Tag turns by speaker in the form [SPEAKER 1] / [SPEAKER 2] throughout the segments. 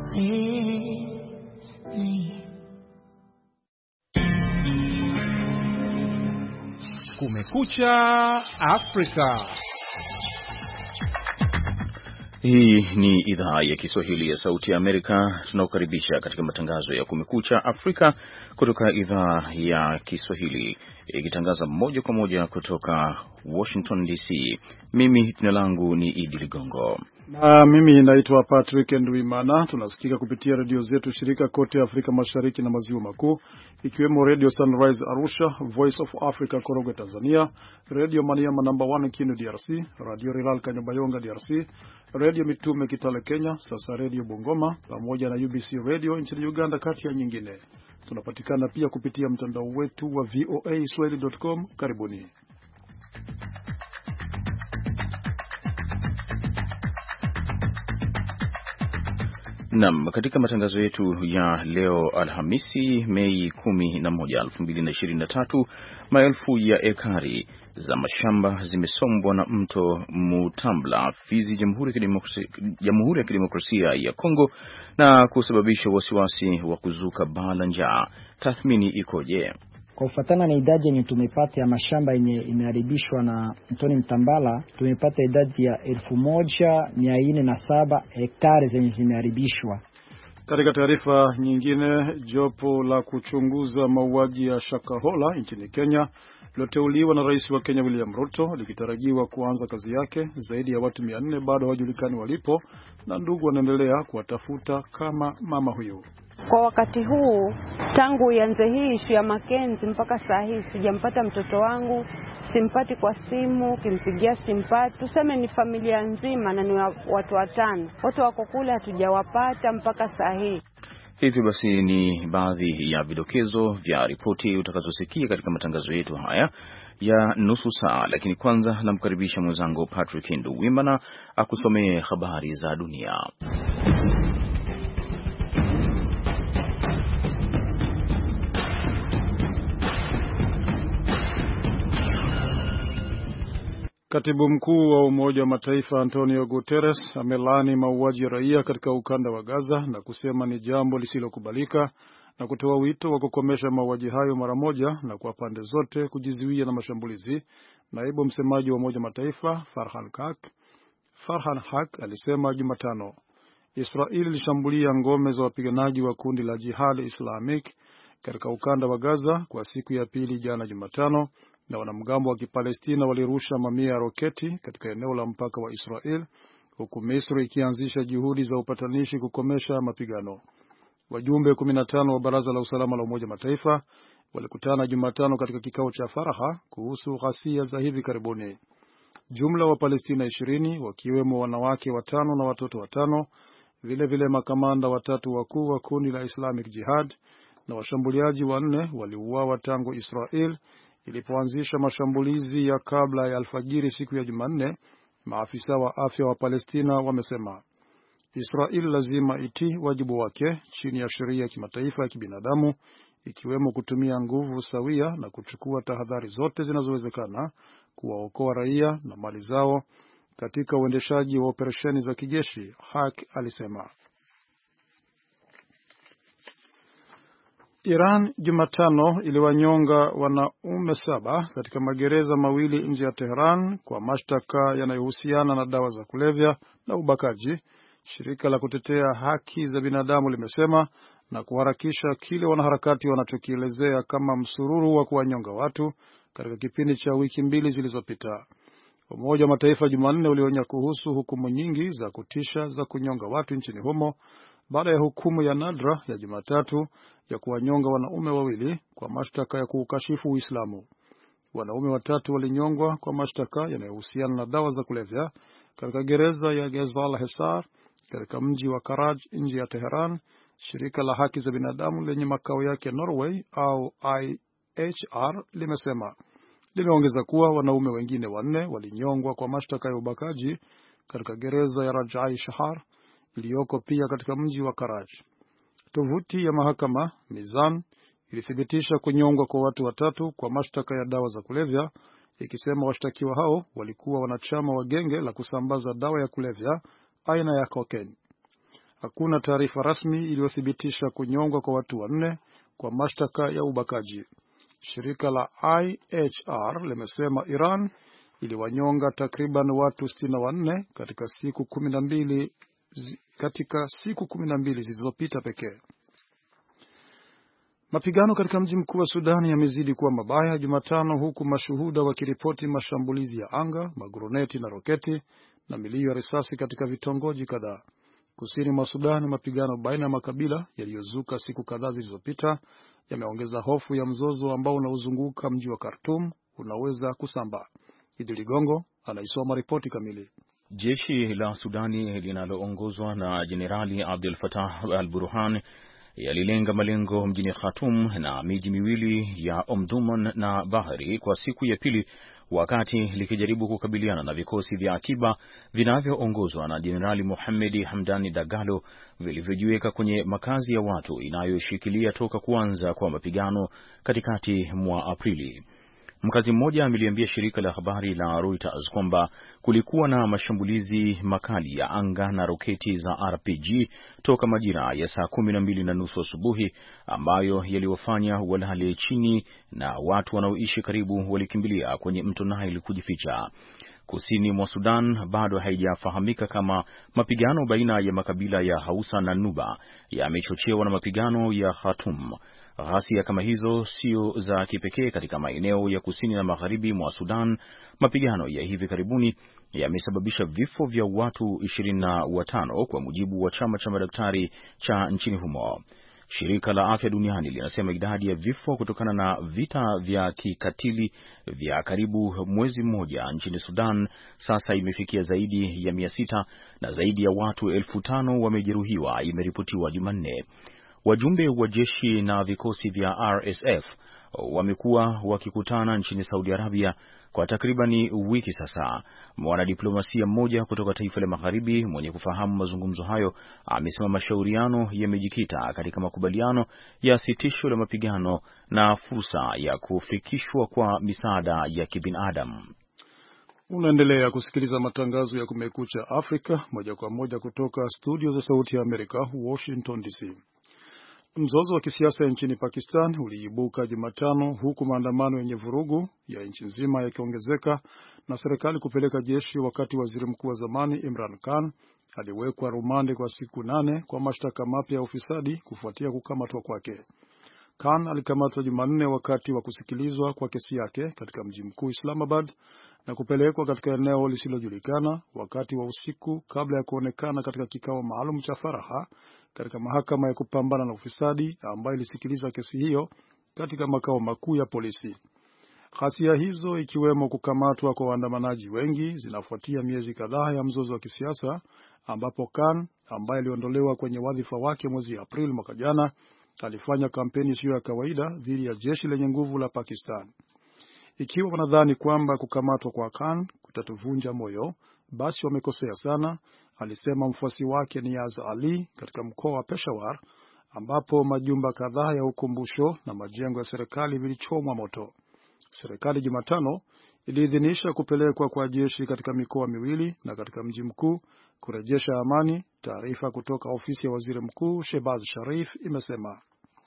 [SPEAKER 1] Kumekucha Afrika.
[SPEAKER 2] Hii ni idhaa ya Kiswahili ya Sauti ya Amerika. Tunakukaribisha katika matangazo ya Kumekucha Afrika kutoka idhaa ya Kiswahili, ikitangaza moja kwa moja kutoka Washington DC. Mimi jina langu ni Idi Ligongo.
[SPEAKER 3] Na mimi naitwa Patrick Ndwimana. Tunasikika kupitia redio zetu shirika kote Afrika Mashariki na Maziwa Makuu, ikiwemo Radio Sunrise Arusha, Voice of Africa Korogwe Tanzania, Radio Maniema namba 1 Kindu DRC, Radio Rilal Kanyabayonga DRC, Radio Mitume Kitale Kenya, sasa Radio Bungoma, pamoja na UBC Radio nchini Uganda, kati ya nyingine. Tunapatikana pia kupitia mtandao wetu wa voaswahili.com. Karibuni.
[SPEAKER 2] Naam, katika matangazo yetu ya leo Alhamisi Mei 11, 2023, maelfu ya ekari za mashamba zimesombwa na mto Mutambla, Fizi, Jamhuri ya Kidemokrasia ya Kongo, na kusababisha wasiwasi wa kuzuka baa la njaa. Tathmini ikoje?
[SPEAKER 4] Kwa kufuatana na idadi yenye tumepata ya mashamba yenye imeharibishwa na mtoni Mtambala, tumepata idadi ya 1407 hektari zenye zimeharibishwa.
[SPEAKER 3] Katika taarifa nyingine, jopo la kuchunguza mauaji ya Shakahola nchini Kenya liloteuliwa na Rais wa Kenya William Ruto likitarajiwa kuanza kazi yake. Zaidi ya watu 400 bado hawajulikani walipo, na ndugu wanaendelea kuwatafuta kama mama huyu.
[SPEAKER 5] Kwa wakati huu, tangu ianze hii ishu ya Makenzi mpaka saa hii sijampata mtoto wangu, simpati kwa simu, kimpigia simpati. Tuseme ni familia nzima na ni watu 5. Watu wako kule hatujawapata mpaka saa hii.
[SPEAKER 2] Hivi basi ni baadhi ya vidokezo vya ripoti utakazosikia katika matangazo yetu haya ya nusu saa, lakini kwanza namkaribisha mwenzangu Patrick Ndwimana akusomee habari za dunia.
[SPEAKER 3] Katibu mkuu wa Umoja wa Mataifa Antonio Guterres amelaani mauaji ya raia katika ukanda wa Gaza na kusema ni jambo lisilokubalika, na kutoa wito wa kukomesha mauaji hayo mara moja na kwa pande zote kujizuia na mashambulizi. Naibu msemaji wa Umoja wa Mataifa Farhan Haq alisema Jumatano Israeli ilishambulia ngome za wapiganaji wa kundi la Jihad Islamic katika ukanda wa Gaza kwa siku ya pili jana Jumatano, na wanamgambo wa Kipalestina walirusha mamia ya roketi katika eneo la mpaka wa Israel, huku Misri ikianzisha juhudi za upatanishi kukomesha mapigano. Wajumbe 15 wa Baraza la Usalama la Umoja Mataifa walikutana Jumatano katika kikao cha faraha kuhusu ghasia za hivi karibuni. Jumla wa Palestina 20 wakiwemo wanawake 5 na watoto 5, vile makamanda 3 wakuu wa kundi la Islamic Jihad na washambuliaji 4 waliuawa tangu Israel ilipoanzisha mashambulizi ya kabla ya alfajiri siku ya Jumanne. Maafisa wa afya wa Palestina wamesema Israel lazima itii wajibu wake chini ya sheria ya kimataifa ya kibinadamu, ikiwemo kutumia nguvu sawia na kuchukua tahadhari zote zinazowezekana kuwaokoa raia na mali zao katika uendeshaji wa operesheni za kijeshi, Haq alisema. Iran Jumatano iliwanyonga wanaume 7 katika magereza mawili nje ya Tehran kwa mashtaka yanayohusiana na dawa za kulevya na ubakaji, shirika la kutetea haki za binadamu limesema, na kuharakisha kile wanaharakati wanachokielezea kama msururu wa kuwanyonga watu katika kipindi cha wiki 2 zilizopita. Umoja wa Mataifa Jumanne ulionya kuhusu hukumu nyingi za kutisha za kunyonga watu nchini humo baada ya hukumu ya nadra ya Jumatatu ya kuwanyonga wanaume 2 kwa mashtaka ya kuukashifu Uislamu. Wanaume 3 walinyongwa kwa mashtaka yanayohusiana na dawa za kulevya katika gereza ya Ghazal Hesar katika mji wa Karaj nje ya Tehran, shirika la haki za binadamu lenye makao yake Norway au IHR limesema. Limeongeza kuwa wanaume wengine 4 walinyongwa kwa mashtaka ya ubakaji katika gereza ya Rajai Shahar iliyoko pia katika mji wa Karaj. Tovuti ya mahakama Mizan ilithibitisha kunyongwa kwa watu 3 kwa mashtaka ya dawa za kulevya, ikisema washtakiwa hao walikuwa wanachama wa genge la kusambaza dawa ya kulevya aina ya cocaine. hakuna taarifa rasmi iliyothibitisha kunyongwa kwa watu 4 kwa mashtaka ya ubakaji. Shirika la IHR limesema Iran iliwanyonga takriban watu 64 katika siku 12 zilizopita pekee. Mapigano katika mji mkuu wa Sudan yamezidi kuwa mabaya Jumatano, huku mashuhuda wakiripoti mashambulizi ya anga, maguruneti na roketi na milio ya risasi katika vitongoji kadhaa. Kusini mwa Sudan, mapigano baina ya makabila yaliyozuka siku kadhaa zilizopita yameongeza hofu ya mzozo ambao unaozunguka mji wa Khartoum unaweza kusambaa. Idi Ligongo anaisoma ripoti kamili.
[SPEAKER 2] Jeshi la Sudani linaloongozwa na Jenerali Abdel Fattah al-Burhan yalilenga malengo mjini Khartoum na miji miwili ya Omdurman na Bahri kwa siku ya pili, wakati likijaribu kukabiliana na vikosi vya akiba vinavyoongozwa na Jenerali Mohamed Hamdani Dagalo vilivyojiweka kwenye makazi ya watu inayoshikilia toka kuanza kwa mapigano katikati mwa Aprili. Mkazi mmoja ameliambia shirika la habari la Reuters kwamba kulikuwa na mashambulizi makali ya anga na roketi za RPG toka majira ya saa 12:30 asubuhi, ambayo yaliwafanya walale chini na watu wanaoishi karibu walikimbilia kwenye mto Nile kujificha. Kusini mwa Sudan bado haijafahamika kama mapigano baina ya makabila ya Hausa na Nuba yamechochewa na mapigano ya Khartoum. Ghasia kama hizo sio za kipekee katika maeneo ya kusini na magharibi mwa Sudan. Mapigano ya hivi karibuni yamesababisha vifo vya watu 25 kwa mujibu wa chama cha madaktari cha nchini humo. Shirika la Afya Duniani linasema idadi ya vifo kutokana na vita vya kikatili vya karibu mwezi mmoja nchini Sudan sasa imefikia zaidi ya 600 na zaidi ya watu 5,000 wamejeruhiwa, imeripotiwa Jumanne. Wajumbe wa jeshi na vikosi vya RSF wamekuwa wakikutana nchini Saudi Arabia kwa takribani wiki sasa. Mwanadiplomasia mmoja kutoka taifa la magharibi mwenye kufahamu mazungumzo hayo amesema mashauriano yamejikita katika makubaliano ya sitisho la mapigano na fursa ya kufikishwa kwa misaada ya kibinadamu.
[SPEAKER 3] Unaendelea kusikiliza matangazo ya Kumekucha Afrika moja kwa moja kutoka studio za Sauti ya Amerika, Washington DC. Mzozo wa kisiasa nchini Pakistan uliibuka Jumatano, huku maandamano yenye vurugu ya nchi nzima yakiongezeka na serikali kupeleka jeshi, wakati waziri mkuu wa zamani Imran Khan aliwekwa rumande kwa siku 8 kwa mashtaka mapya ya ufisadi kufuatia kukamatwa kwake. Khan alikamatwa Jumanne wakati wa kusikilizwa kwa kesi yake katika mji mkuu Islamabad na kupelekwa katika eneo lisilojulikana wakati wa usiku kabla ya kuonekana katika kikao maalum cha faraha katika mahakama ya kupambana na ufisadi ambayo ilisikiliza kesi hiyo katika makao makuu ya polisi. Ghasia hizo, ikiwemo kukamatwa kwa waandamanaji wengi, zinafuatia miezi kadhaa ya mzozo wa kisiasa ambapo Khan, ambaye aliondolewa kwenye wadhifa wake mwezi Aprili mwaka jana, alifanya kampeni isiyo ya kawaida dhidi ya jeshi lenye nguvu la Pakistan. Ikiwa wanadhani kwamba kukamatwa kwa Khan kutatuvunja moyo, basi wamekosea sana, alisema mfuasi wake Niaz Ali katika mkoa wa Peshawar, ambapo majumba kadhaa ya ukumbusho na majengo ya serikali vilichomwa moto. Serikali Jumatano iliidhinisha kupelekwa kwa jeshi katika mikoa miwili na katika mji mkuu kurejesha amani, taarifa kutoka ofisi ya waziri mkuu Shehbaz Sharif imesema.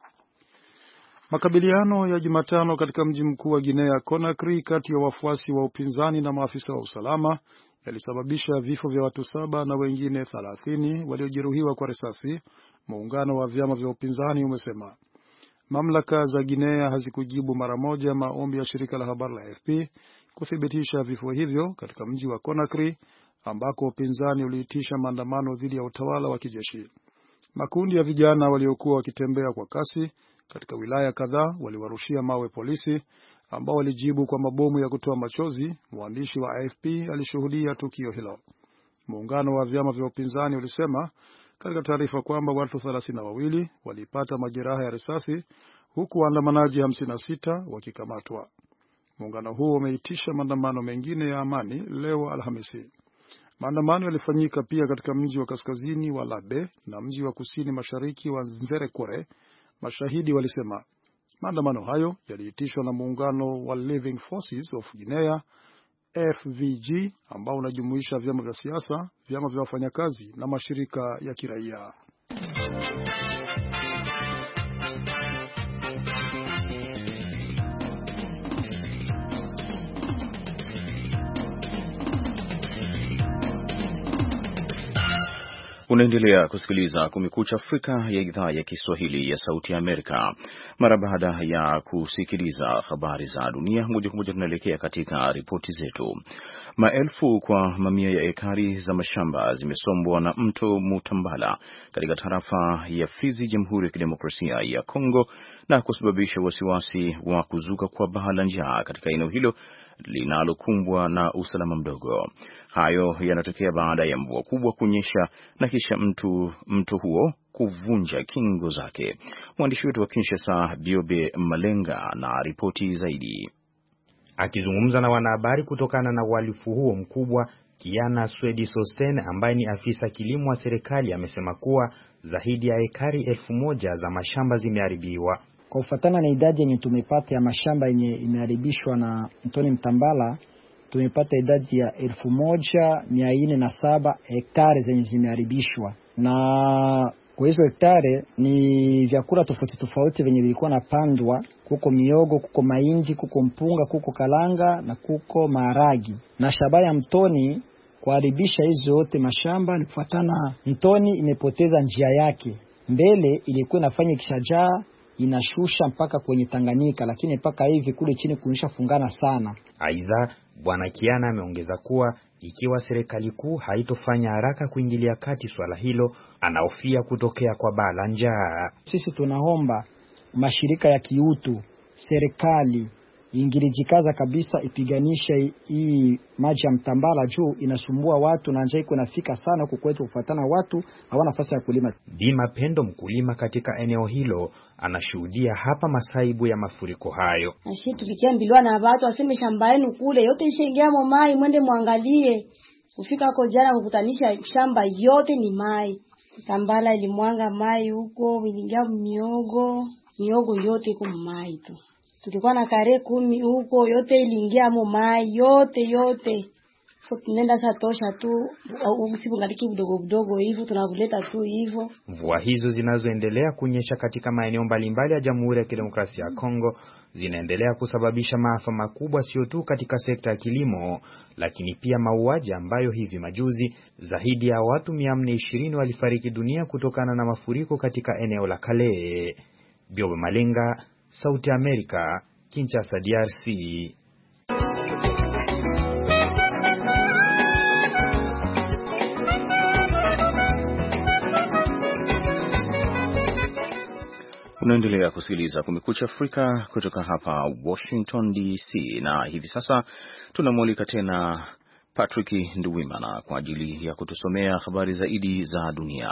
[SPEAKER 3] Makabiliano ya Jumatano katika mji mkuu wa Guinea Conakry kati ya wafuasi wa upinzani na maafisa wa usalama yalisababisha vifo vya watu 7 na wengine 30 waliojeruhiwa kwa risasi, muungano wa vyama vya upinzani umesema. Mamlaka za Guinea hazikujibu mara moja maombi ya shirika la habari la AFP kuthibitisha vifo hivyo katika mji wa Conakry ambako upinzani uliitisha maandamano dhidi ya utawala wa kijeshi. Makundi ya vijana waliokuwa wakitembea kwa kasi katika wilaya kadhaa waliwarushia mawe polisi ambao walijibu kwa mabomu ya kutoa machozi. Mwandishi wa AFP alishuhudia tukio hilo. Muungano wa vyama vya upinzani ulisema katika taarifa kwamba watu 32 walipata majeraha ya risasi huku waandamanaji 56 wakikamatwa. Muungano huo umeitisha maandamano mengine ya amani leo Alhamisi. Maandamano yalifanyika pia katika mji wa kaskazini wa Labe na mji wa kusini mashariki wa Nzerekore, mashahidi walisema. Maandamano hayo yaliitishwa na muungano wa Living Forces of Guinea FVG ambao unajumuisha vyama vya siasa, vyama vya wafanyakazi na mashirika ya kiraia.
[SPEAKER 2] Unaendelea kusikiliza Kumekucha Afrika ya idhaa ya Kiswahili ya Sauti ya Amerika. Mara baada ya kusikiliza habari za dunia, moja kwa moja tunaelekea katika ripoti zetu. Maelfu kwa mamia ya ekari za mashamba zimesombwa na mto Mutambala katika tarafa ya Fizi, Jamhuri ya Kidemokrasia ya Kongo, na kusababisha wasiwasi wa kuzuka kwa baa la njaa katika eneo hilo linalokumbwa na usalama mdogo. Hayo yanatokea baada ya mvua kubwa kunyesha na kisha mto huo kuvunja kingo zake. Mwandishi wetu wa Kinshasa, Biobe Malenga, na ripoti zaidi.
[SPEAKER 6] Akizungumza na wanahabari kutokana na uhalifu huo mkubwa, Kiana Swedi Sosten ambaye ni afisa kilimo wa serikali amesema kuwa zaidi ya ekari 1000 za mashamba zimeharibiwa.
[SPEAKER 4] Kwa kufuatana na idadi yenye tumepata ya mashamba yenye imeharibishwa na Antoni Mtambala, tumepata idadi ya 1407 hektari zenye zimeharibishwa, na kwa hizo hektari ni vyakula tofauti tofauti venye vilikuwa napandwa. Kuko miogo, kuko mahindi, kuko mpunga, kuko kalanga na kuko maharagi. Na shabaha ya mtoni kuharibisha hizo yote mashamba ni kufuatana mtoni imepoteza njia yake. Mbele ilikuwa inafanya kishajaa inashusha mpaka kwenye Tanganyika, lakini mpaka hivi kule chini kunisha fungana sana.
[SPEAKER 6] Aidha, Bwana Kiana ameongeza kuwa ikiwa serikali kuu haitofanya haraka kuingilia kati swala hilo, anahofia kutokea kwa baa la njaa.
[SPEAKER 4] Sisi tunaomba mashirika ya kiutu, serikali ingilijikaza kabisa ipiganisha hii maji ya Mtambala juu inasumbua watu na njaa iko nafika sana huko kwetu, kufuatana watu hawana nafasi ya kulima.
[SPEAKER 6] Bima Pendo, mkulima katika eneo hilo, anashuhudia hapa masaibu ya mafuriko hayo.
[SPEAKER 7] Ashi tulikiambiliwa na watu waseme shamba yenu kule yote ishaingia mai, mwende muangalie. Kufika huko jana kukutanisha shamba yote ni mai. Mtambala ilimwanga mai huko, ilingia miogo yote iko mai tu. Tulikuwa na kare 10 huko, yote iliingia mai yote. Tunaenda sasa tosha tu usiku ngaliki vidogo hivyo tunavuleta tu hivyo.
[SPEAKER 6] Mvua hizo zinazoendelea kunyesha katika maeneo mbalimbali ya Jamhuri ya Kidemokrasia ya Kongo zinaendelea kusababisha maafa makubwa, sio tu katika sekta ya kilimo, lakini pia mauaji ambayo hivi majuzi zaidi ya watu 420 walifariki dunia kutokana na mafuriko katika eneo la Kale. Biobe Malenga, Sauti ya Amerika, Kinshasa, DRC.
[SPEAKER 2] Unaendelea kusikiliza Kumekucha Afrika kutoka hapa Washington DC, na hivi sasa tunamwalika tena Patrick Nduwimana kwa ajili ya kutusomea habari zaidi za dunia.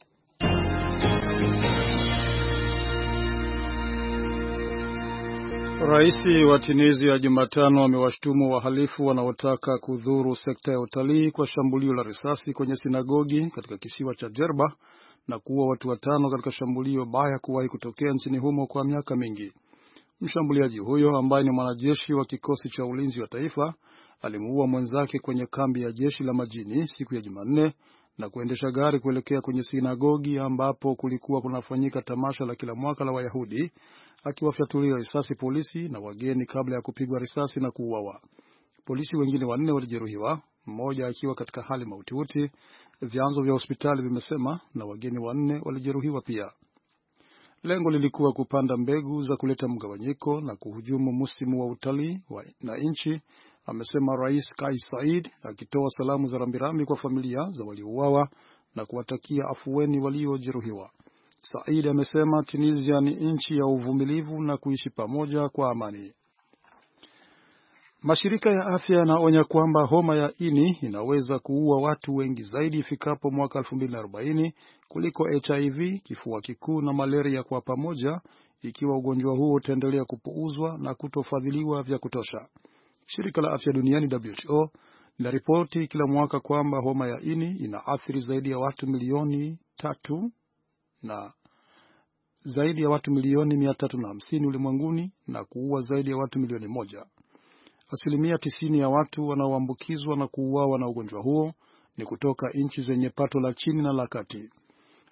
[SPEAKER 3] Rais wa Tunisia Jumatano amewashtumu wahalifu wanaotaka kudhuru sekta ya utalii kwa shambulio la risasi kwenye sinagogi katika kisiwa cha Jerba na kuua watu 5 katika shambulio baya kuwahi kutokea nchini humo kwa miaka mingi. Mshambuliaji huyo ambaye ni mwanajeshi wa kikosi cha ulinzi wa taifa alimuua mwenzake kwenye kambi ya jeshi la majini siku ya Jumanne na kuendesha gari kuelekea kwenye sinagogi ambapo kulikuwa kunafanyika tamasha la kila mwaka la Wayahudi, akiwafyatulia risasi polisi na wageni kabla ya kupigwa risasi na kuuawa. Polisi wengine 4 walijeruhiwa, mmoja akiwa katika hali mahututi, vyanzo vya hospitali vimesema, na wageni 4 walijeruhiwa pia. Lengo lilikuwa kupanda mbegu za kuleta mgawanyiko na kuhujumu msimu wa utalii na nchi, amesema Rais Kais Saied, akitoa salamu za rambirambi kwa familia za waliouawa na kuwatakia afueni waliojeruhiwa. Saied amesema Tunisia ni nchi ya uvumilivu na kuishi pamoja kwa amani. Mashirika ya afya yanaonya kwamba homa ya ini inaweza kuua watu wengi zaidi ifikapo mwaka 2040 kuliko HIV, kifua kikuu na malaria kwa pamoja, ikiwa ugonjwa huo utaendelea kupuuzwa na kutofadhiliwa vya kutosha. Shirika la Afya Duniani WHO linaripoti kila mwaka kwamba homa ya ini inaathiri zaidi ya watu milioni 3 na zaidi ya watu milioni 350 ulimwenguni na kuua zaidi ya watu milioni 1. 90% ya watu wanaoambukizwa na kuuawa na ugonjwa huo ni kutoka nchi zenye pato la chini na la kati.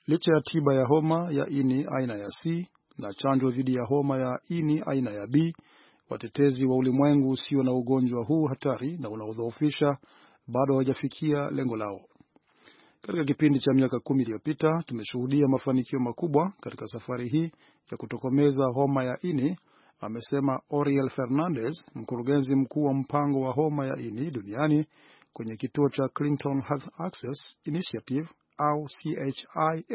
[SPEAKER 3] Licha ya tiba ya homa ya ini aina ya C na chanjo dhidi ya homa ya ini aina ya B, watetezi wa ulimwengu usio na ugonjwa huu hatari na unaodhoofisha bado hawajafikia lengo lao. Katika kipindi cha miaka 10 iliyopita, tumeshuhudia mafanikio makubwa katika safari hii ya kutokomeza homa ya ini, amesema Oriel Fernandez, mkurugenzi mkuu wa mpango wa homa ya ini duniani kwenye kituo cha Clinton Health Access Initiative au CHAI.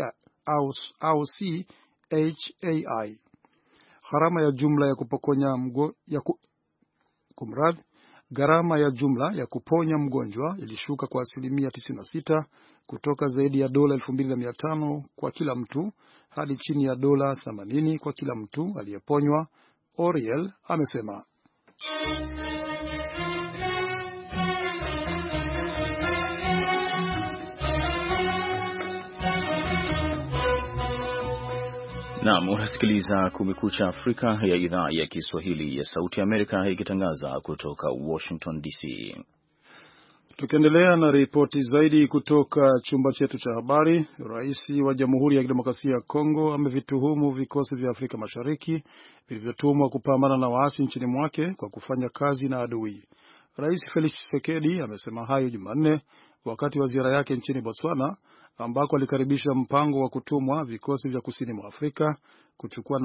[SPEAKER 3] Gharama ya jumla ya kuponya mgonjwa ilishuka kwa 96% kutoka zaidi ya dola 2,500 kwa kila mtu hadi chini ya dola 80 kwa kila mtu aliyeponywa, Oriel amesema.
[SPEAKER 2] Naam, unasikiliza Kumekucha Afrika ya idhaa ya Kiswahili ya Sauti ya Amerika ikitangaza kutoka Washington DC.
[SPEAKER 3] Tukiendelea na ripoti zaidi kutoka chumba chetu cha habari, Rais wa Jamhuri ya Kidemokrasia ya Kongo amevituhumu vikosi vya Afrika Mashariki vilivyotumwa kupambana na waasi nchini mwake kwa kufanya kazi na adui. Rais Felix Tshisekedi amesema hayo Jumanne wakati wa ziara yake nchini Botswana, ambako alikaribisha mpango wa kutumwa vikosi vya kusini mwa Afrika kuchukua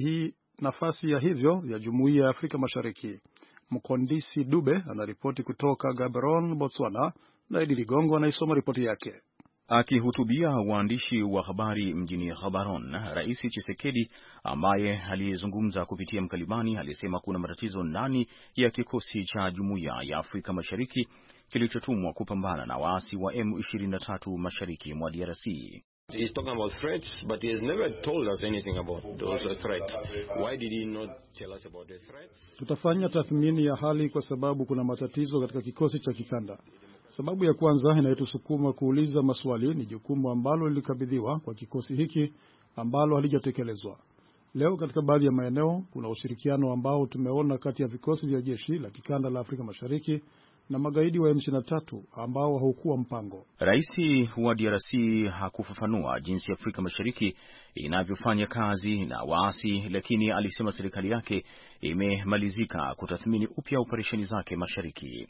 [SPEAKER 3] nafasi ya hivyo ya Jumuiya ya Afrika Mashariki. Mkondisi Dube anaripoti kutoka Gaborone, Botswana, na Idi Ligongo anaisoma ripoti yake.
[SPEAKER 2] Akihutubia waandishi wa habari mjini Gaborone, Rais Tshisekedi ambaye alizungumza kupitia mkalimani alisema kuna matatizo ndani ya kikosi cha Jumuiya ya Afrika Mashariki kilichotumwa kupambana na waasi wa M23 mashariki mwa DRC.
[SPEAKER 8] He's talking about threats, but he has never told us anything about those threats. Why did he not tell us about the threats?
[SPEAKER 3] Tutafanya tathmini ya hali kwa sababu kuna matatizo katika kikosi cha kikanda. Sababu ya kwanza inayotusukuma kuuliza maswali ni jukumu ambalo lilikabidhiwa kwa kikosi hiki ambalo halijatekelezwa. Leo katika baadhi ya maeneo kuna ushirikiano ambao tumeona kati ya vikosi vya jeshi la kikanda la Afrika Mashariki na magaidi wa M23 ambao haukuwa mpango.
[SPEAKER 2] Rais wa DRC hakufafanua jinsi Afrika Mashariki inavyofanya kazi na waasi, lakini alisema serikali yake imemalizika kutathmini upya operesheni zake mashariki.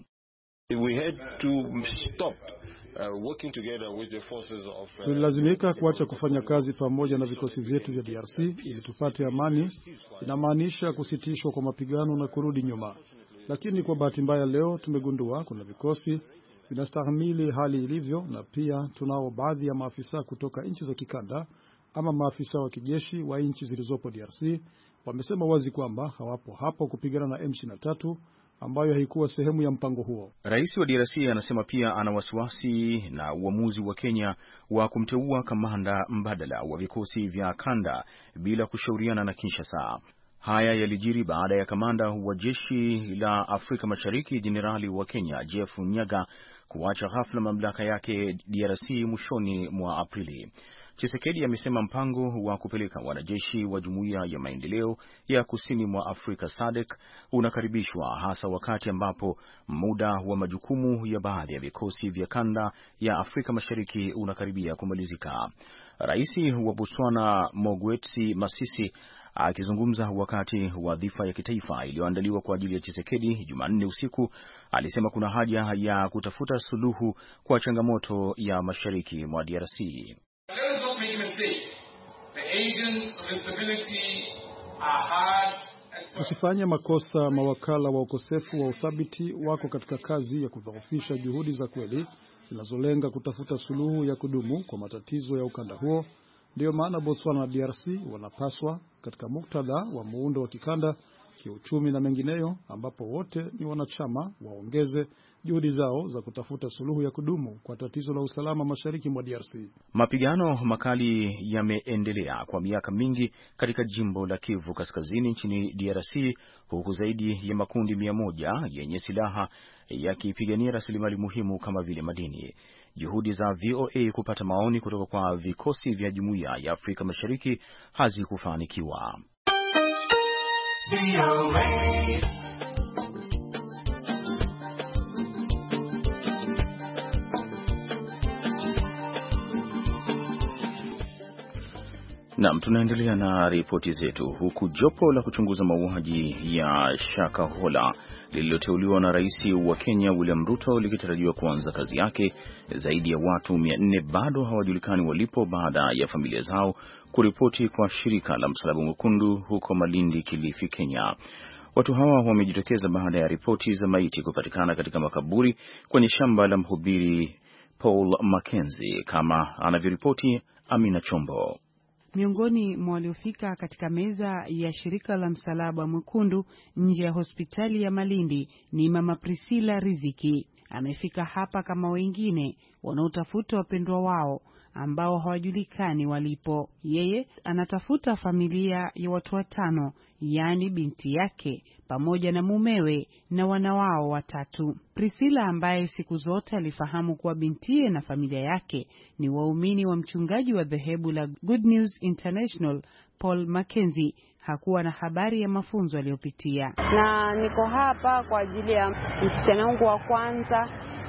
[SPEAKER 8] We had to stop working together with the forces of
[SPEAKER 3] tulilazimika kuacha kufanya kazi pamoja na vikosi vyetu vya DRC ili tupate amani. Inamaanisha kusitishwa kwa mapigano na kurudi nyuma. Lakini kwa bahati mbaya leo tumegundua kuna vikosi vinastahimili hali ilivyo, na pia tunao baadhi ya maafisa kutoka nchi za kikanda ama maafisa wa kijeshi wa nchi zilizopo DRC wamesema wazi kwamba hawapo hapo kupigana na M23 ambayo haikuwa sehemu ya mpango huo.
[SPEAKER 2] Rais wa DRC anasema pia ana wasiwasi na uamuzi wa Kenya wa kumteua kamanda mbadala wa vikosi vya kanda bila kushauriana na Kinshasa. Haya yalijiri baada ya kamanda wa jeshi la Afrika Mashariki Jenerali wa Kenya Jeff Nyaga kuacha ghafla mamlaka yake DRC mwishoni mwa Aprili. Tshisekedi amesema mpango wa kupeleka wanajeshi wa Jumuiya ya Maendeleo ya Kusini mwa Afrika SADC unakaribishwa, hasa wakati ambapo muda wa majukumu ya baadhi ya vikosi vya kanda ya Afrika Mashariki unakaribia kumalizika. Rais wa Botswana Mokgweetsi Masisi akizungumza wakati wa dhifa ya kitaifa iliyoandaliwa kwa ajili ya Tshisekedi Jumanne usiku, alisema kuna haja ya kutafuta suluhu kwa changamoto ya mashariki mwa DRC.
[SPEAKER 3] Usifanye makosa. Mawakala wa ukosefu wa uthabiti wako katika kazi ya kudhoofisha juhudi za kweli zinazolenga kutafuta suluhu ya kudumu kwa matatizo ya ukanda huo. Ndio maana Botswana na DRC wanapaswa katika muktadha wa muundo wa kikanda, kiuchumi na mengineyo, ambapo wote ni wanachama, waongeze juhudi zao za kutafuta suluhu ya kudumu kwa tatizo la usalama mashariki mwa DRC.
[SPEAKER 2] Mapigano makali yameendelea kwa miaka mingi katika jimbo la Kivu Kaskazini nchini DRC, huku zaidi ya makundi 100 yenye silaha yakipigania rasilimali muhimu kama vile madini. Juhudi za VOA kupata maoni kutoka kwa vikosi vya Jumuiya ya Afrika Mashariki hazikufanikiwa. Naam, tunaendelea na ripoti zetu, huku jopo la kuchunguza mauaji ya Shakahola lililoteuliwa na Rais wa Kenya William Ruto likitarajiwa kuanza kazi yake. Zaidi ya watu 400 bado hawajulikani walipo baada ya familia zao kuripoti kwa shirika la Msalaba Mwekundu huko Malindi, Kilifi, Kenya. Watu hawa wamejitokeza baada ya ripoti za maiti kupatikana katika makaburi kwenye shamba la mhubiri Paul Mackenzie, kama anavyoripoti Amina Chombo.
[SPEAKER 9] Miongoni mwa waliofika katika meza ya shirika la Msalaba Mwekundu nje ya hospitali ya Malindi ni Mama Priscilla Riziki. Amefika hapa kama wengine wanaotafuta wapendwa wao ambao hawajulikani walipo. Yeye anatafuta familia ya watu 5, yaani binti yake pamoja na mumewe na wana wao 3. Priscilla, ambaye siku zote alifahamu kuwa bintiye na familia yake ni waumini wa mchungaji wa dhehebu la Good News International Paul Mackenzie, hakuwa na habari ya mafunzo aliyopitia.
[SPEAKER 5] Na niko hapa kwa ajili ya msichana wangu wa kwanza,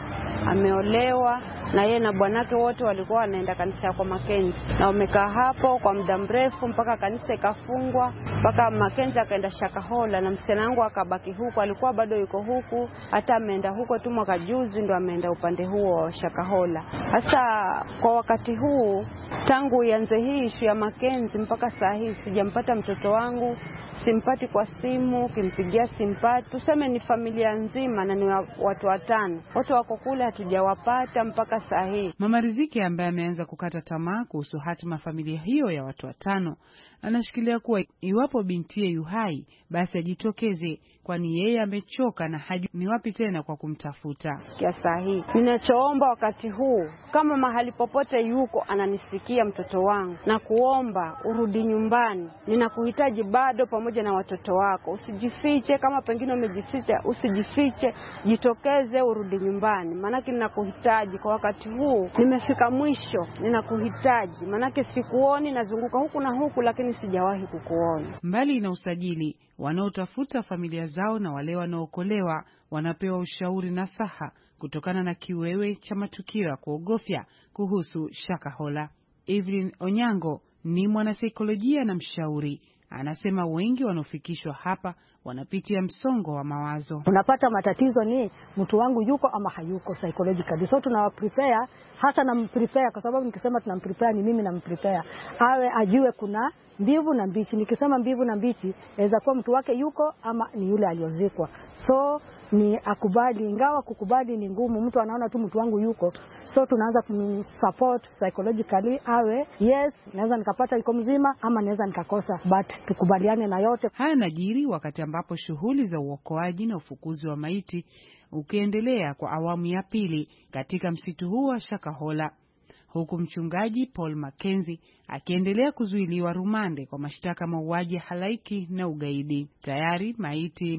[SPEAKER 5] ameolewa na yeye na bwanake wote walikuwa wanaenda kanisa kwa Mackenzie, na wamekaa hapo kwa muda mrefu mpaka kanisa ikafungwa, mpaka Mackenzie akaenda Shakahola na msichana wangu akabaki huko. Alikuwa bado yuko huku, hata ameenda huko tu mwaka juzi ndo ameenda upande huo wa Shakahola. Sasa kwa wakati huu tangu ianze hii issue ya Mackenzie mpaka saa hii sijampata mtoto wangu, simpati kwa simu, kimpigia simpati. Tuseme ni familia nzima na ni watu 5. Wote wako kule, hatujawapata mpaka saa hii.
[SPEAKER 9] Mama Riziki, ambaye ameanza kukata tamaa kuhusu hatima familia hiyo ya watu 5, anashikilia kuwa iwapo bintiye yu hai basi ajitokeze, kwani yeye amechoka na hajui ni wapi tena kwa kumtafuta.
[SPEAKER 5] Kwa saa hii ninachoomba wakati huu, kama mahali popote yuko ananisikia mtoto wangu, na kuomba urudi nyumbani. Ninakuhitaji bado pamoja na watoto wako. Usijifiche, kama pengine umejificha usijifiche, jitokeze urudi nyumbani. Maana ninakuhitaji kwa wakati huu, nimefika mwisho, ninakuhitaji. Maana sikuoni, nazunguka huku na huku lakini sijawahi kukuona.
[SPEAKER 9] Mbali na usajili, wanaotafuta familia zao na wale wanaokolewa wanapewa ushauri na saha kutokana na kiwewe cha matukio ya kuogofya kuhusu Shakahola. Evelyn Onyango ni mwanasaikolojia na mshauri. Anasema wengi wanaofikishwa hapa wanapitia msongo wa mawazo.
[SPEAKER 10] Unapata matatizo ni mtu wangu yuko ama hayuko psychologically. So tunawaprepare, hasa namprepare kwa sababu nikisema tunamprepare ni mimi namprepare. Awe ajue kuna mbivu na mbichi. Nikisema mbivu na mbichi, inaweza kuwa mtu wake yuko ama ni yule aliozikwa. So ni akubali, ingawa kukubali ni ngumu. Mtu anaona tu mtu wangu yuko. So tunaanza kumsupport psychologically, awe yes, naweza nikapata yuko mzima ama naweza nikakosa, but tukubaliane na yote.
[SPEAKER 9] Haya najiri wakati ambapo shughuli za uokoaji na ufukuzi wa maiti ukiendelea kwa awamu ya pili katika msitu huu wa Shakahola, huku mchungaji Paul Mackenzie akiendelea kuzuiliwa rumande kwa mashtaka mauaji halaiki na ugaidi. Tayari maiti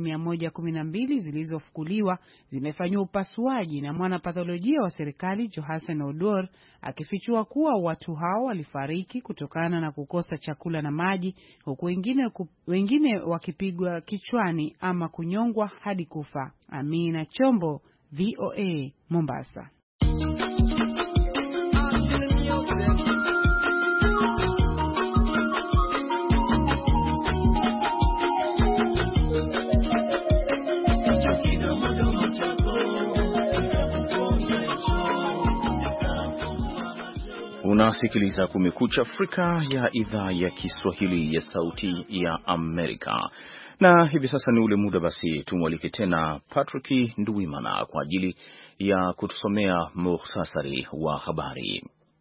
[SPEAKER 9] 112 zilizofukuliwa zimefanywa upasuaji na mwanapatholojia wa serikali Johansen Odor, akifichua kuwa watu hao walifariki kutokana na kukosa chakula na maji, huku wengine wakipigwa kichwani ama kunyongwa hadi kufa. Amina Chombo, VOA, Mombasa.
[SPEAKER 2] Unasikiliza Kumekucha Afrika ya idhaa ya Kiswahili ya Sauti ya Amerika. Na hivi sasa ni ule muda basi tumwalike tena Patrick Nduwimana kwa ajili ya kutusomea muhtasari wa habari.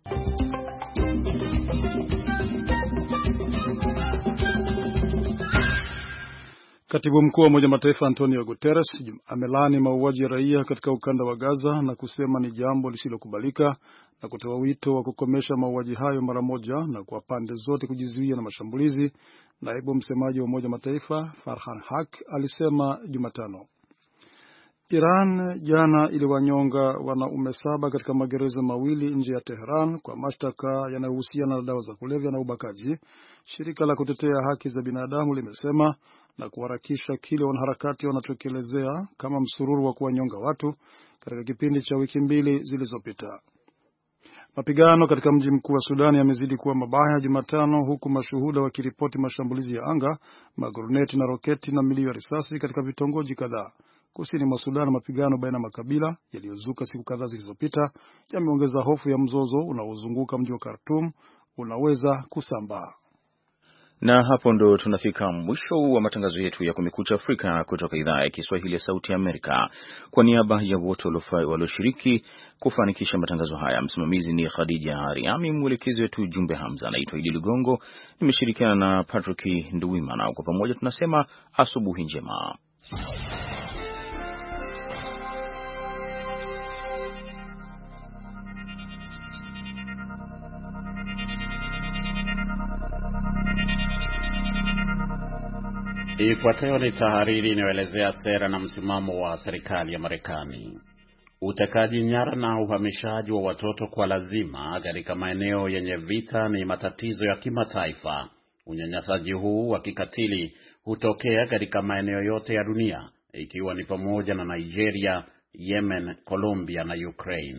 [SPEAKER 3] Katibu mkuu wa Umoja Mataifa Antonio Guterres amelaani mauaji ya raia katika ukanda wa Gaza na kusema ni jambo lisilokubalika na kutoa wito wa kukomesha mauaji hayo mara moja na kwa pande zote kujizuia na mashambulizi. Naibu msemaji wa Umoja Mataifa Farhan Haq alisema Jumatano. Iran jana iliwanyonga wanaume 7 katika magereza mawili nje ya Tehran kwa mashtaka yanayohusiana na dawa za kulevya na ubakaji, shirika la kutetea haki za binadamu limesema, na kuharakisha kile wanaharakati wanatekelezea kama msururu wa kuwanyonga watu katika kipindi cha wiki 2 zilizopita. Mapigano katika mji mkuu wa Sudan yamezidi kuwa mabaya Jumatano, huku mashuhuda wakiripoti mashambulizi ya anga, maguruneti na roketi na milio ya risasi katika vitongoji kadhaa. Kusini mwa Sudan, mapigano baina makabila yaliyozuka siku kadhaa zilizopita yameongeza hofu ya mzozo unaozunguka mji wa Khartoum unaweza kusambaa.
[SPEAKER 2] Na hapo ndo tunafika mwisho wa matangazo yetu ya Kumekucha Afrika kutoka idhaa ya Kiswahili ya Sauti ya Amerika. Kwa niaba ya wote walioshiriki kufanikisha matangazo haya, msimamizi ni Khadija Riami, mwelekezi wetu Jumbe Hamza, naitwa Idi Ligongo, nimeshirikiana na Patrick Nduwimana. Kwa pamoja tunasema asubuhi njema.
[SPEAKER 11] Ifuatayo ni tahariri inayoelezea sera na msimamo wa serikali ya Marekani. Utekaji nyara na uhamishaji wa watoto kwa lazima katika maeneo yenye vita ni matatizo ya kimataifa. Unyanyasaji huu wa kikatili hutokea katika maeneo yote ya dunia, ikiwa ni pamoja na Nigeria, Yemen, Colombia na Ukraine.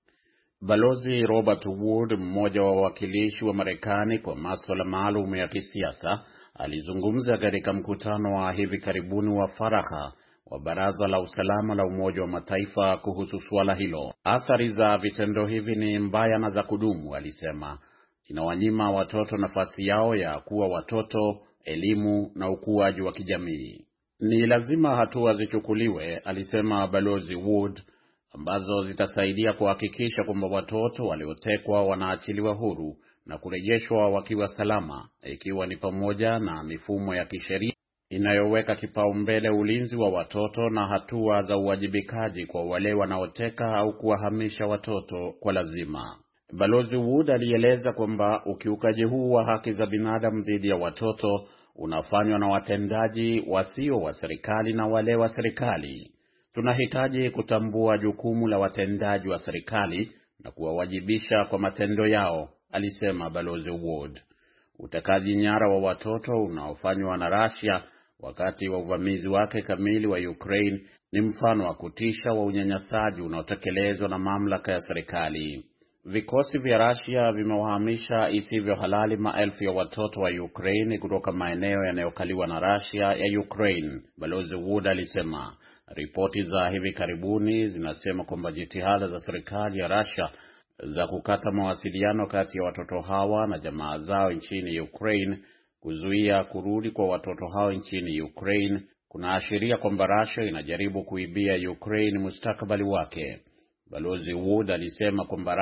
[SPEAKER 11] Balozi Robert Wood, mmoja wa wawakilishi wa Marekani kwa masuala maalum ya kisiasa, alizungumza katika mkutano wa hivi karibuni wa faragha wa Baraza la Usalama la Umoja wa Mataifa kuhusu suala hilo. Athari za vitendo hivi ni mbaya na za kudumu, alisema. Inawanyima watoto nafasi yao ya kuwa watoto, elimu na ukuaji wa kijamii. Ni lazima hatua zichukuliwe, alisema Balozi Wood, ambazo zitasaidia kuhakikisha kwamba watoto waliotekwa wanaachiliwa huru na kurejeshwa wakiwa salama, ikiwa ni pamoja na mifumo ya kisheria inayoweka kipaumbele ulinzi wa watoto na hatua za uwajibikaji kwa wale wanaoteka au kuwahamisha watoto kwa lazima. Balozi Wood alieleza kwamba ukiukaji huu wa haki za binadamu dhidi ya watoto unafanywa na watendaji wasio wa serikali na wale wa serikali. Tunahitaji kutambua jukumu la watendaji wa serikali na kuwawajibisha kwa matendo yao, alisema Balozi Wood. Utekaji nyara wa watoto unaofanywa na Russia wakati wa uvamizi wake kamili wa Ukraine ni mfano wa kutisha wa unyanyasaji unaotekelezwa na mamlaka ya serikali. Vikosi vya Russia vimewahamisha isivyo halali maelfu ya watoto wa Ukraine kutoka maeneo yanayokaliwa na Russia ya Ukraine, Balozi Wood alisema. Ripoti za hivi karibuni zinasema kwamba jitihada za serikali ya Russia za kukata mawasiliano kati ya watoto hawa na jamaa zao nchini Ukraine kuzuia kurudi kwa watoto hao nchini Ukraine kunaashiria kwamba Russia inajaribu kuibia Ukraine mustakabali wake. Balozi Wood alisema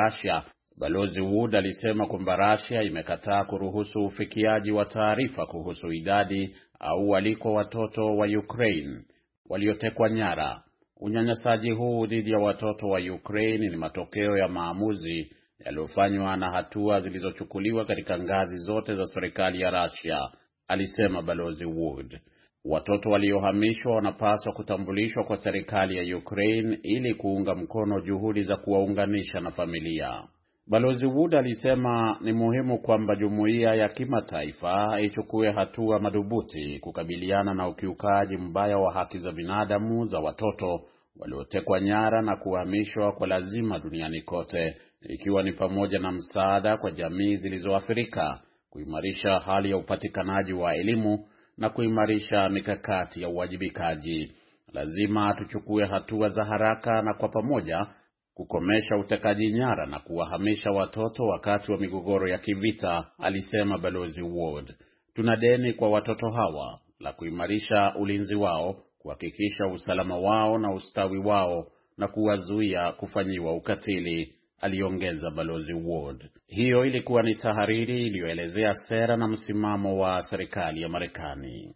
[SPEAKER 11] kwamba Russia imekataa kuruhusu ufikiaji wa taarifa kuhusu idadi au waliko watoto wa Ukraine waliotekwa nyara. Unyanyasaji huu dhidi ya watoto wa Ukraine ni matokeo ya maamuzi yaliyofanywa na hatua zilizochukuliwa katika ngazi zote za serikali ya Russia, alisema Balozi Wood. Watoto waliohamishwa wanapaswa kutambulishwa kwa serikali ya Ukraine ili kuunga mkono juhudi za kuwaunganisha na familia. Balozi Wood alisema ni muhimu kwamba jumuiya ya kimataifa ichukue hatua madhubuti kukabiliana na ukiukaji mbaya wa haki za binadamu za watoto waliotekwa nyara na kuhamishwa kwa lazima duniani kote, ikiwa ni pamoja na msaada kwa jamii zilizoathirika, kuimarisha hali ya upatikanaji wa elimu na kuimarisha mikakati ya uwajibikaji. Lazima tuchukue hatua za haraka na kwa pamoja kukomesha utekaji nyara na kuwahamisha watoto wakati wa migogoro ya kivita, alisema Balozi Wood. Tuna deni kwa watoto hawa la kuimarisha ulinzi wao, kuhakikisha usalama wao na ustawi wao na kuwazuia kufanyiwa ukatili, aliongeza Balozi Wood. Hiyo ilikuwa ni tahariri iliyoelezea sera na msimamo wa serikali ya Marekani.